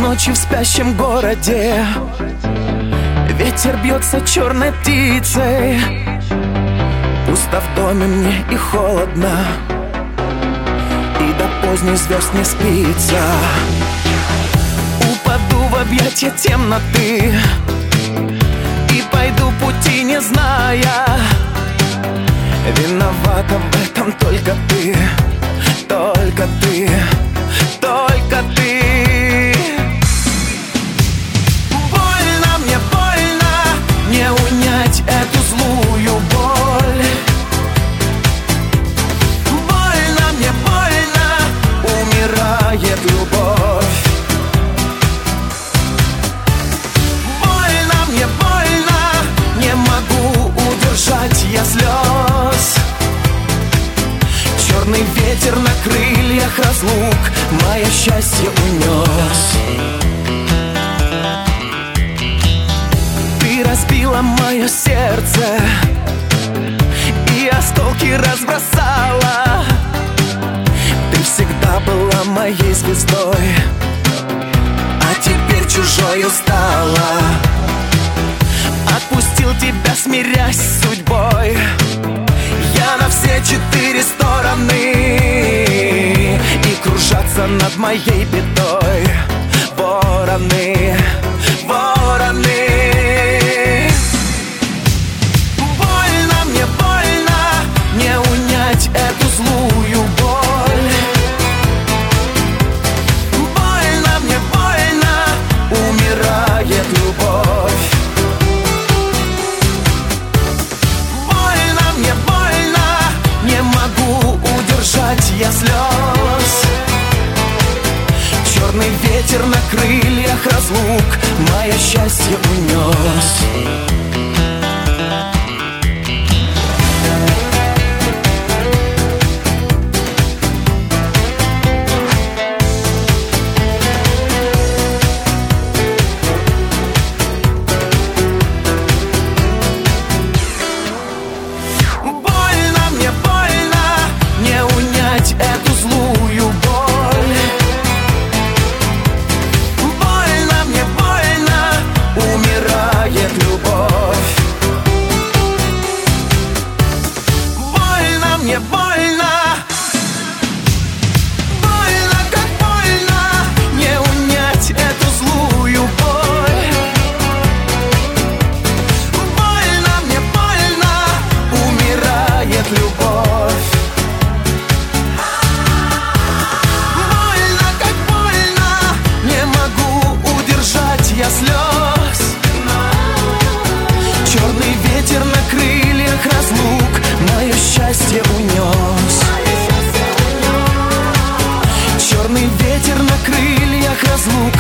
ночи в спящем городе. Ветер бьется черной птицей. Пусто в доме мне и холодно, и до поздних звезд не спится. Упаду в объятия темноты и пойду пути не зная. Виновата в этом только ты, только ты, только ты. Больно, мне больно, не унять эту злую боль. Больно, мне больно, умирает любовь. Больно, мне больно, не могу удержать я слез. Черный ветер на крыльях разлук мое счастье унес. Ты разбила мое сердце и осколки разбросала. Ты всегда была моей звездой, а теперь чужой стала. Отпустил тебя, смирясь с судьбой. Я на все 4 стороны, и кружатся над моей бедой вороны, вороны. Больно, мне больно, не унять эту злую боль. Больно, мне больно, умирает любовь. Я слез. Черный ветер на крыльях разлук мое счастье унес. Эту злую боль. Больно, мне больно, умирает любовь. Больно, мне больно, больно, как больно, не унять эту злую боль. Больно, мне больно, умирает любовь. Я слез. Черный ветер на крыльях разлук мое счастье унес. Черный ветер на крыльях разлук